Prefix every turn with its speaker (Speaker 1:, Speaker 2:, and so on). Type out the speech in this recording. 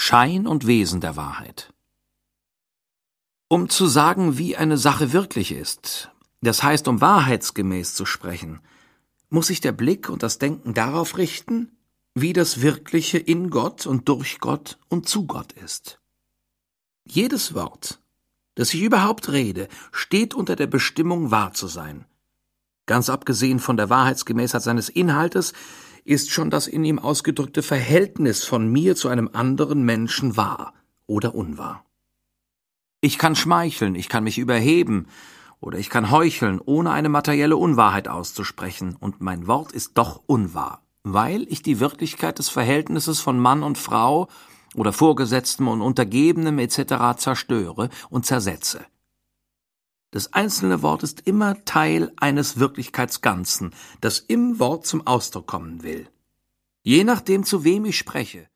Speaker 1: Schein und Wesen der Wahrheit. Um zu sagen, wie eine Sache wirklich ist, das heißt, um wahrheitsgemäß zu sprechen, muss sich der Blick und das Denken darauf richten, wie das Wirkliche in Gott und durch Gott und zu Gott ist. Jedes Wort, das ich überhaupt rede, steht unter der Bestimmung, wahr zu sein. Ganz abgesehen von der Wahrheitsgemäßheit seines Inhaltes ist schon das in ihm ausgedrückte Verhältnis von mir zu einem anderen Menschen wahr oder unwahr. Ich kann schmeicheln, ich kann mich überheben oder ich kann heucheln, ohne eine materielle Unwahrheit auszusprechen, und mein Wort ist doch unwahr, weil ich die Wirklichkeit des Verhältnisses von Mann und Frau oder Vorgesetztem und Untergebenem etc. zerstöre und zersetze. Das einzelne Wort ist immer Teil eines Wirklichkeitsganzen, das im Wort zum Ausdruck kommen will. Je nachdem, zu wem ich spreche,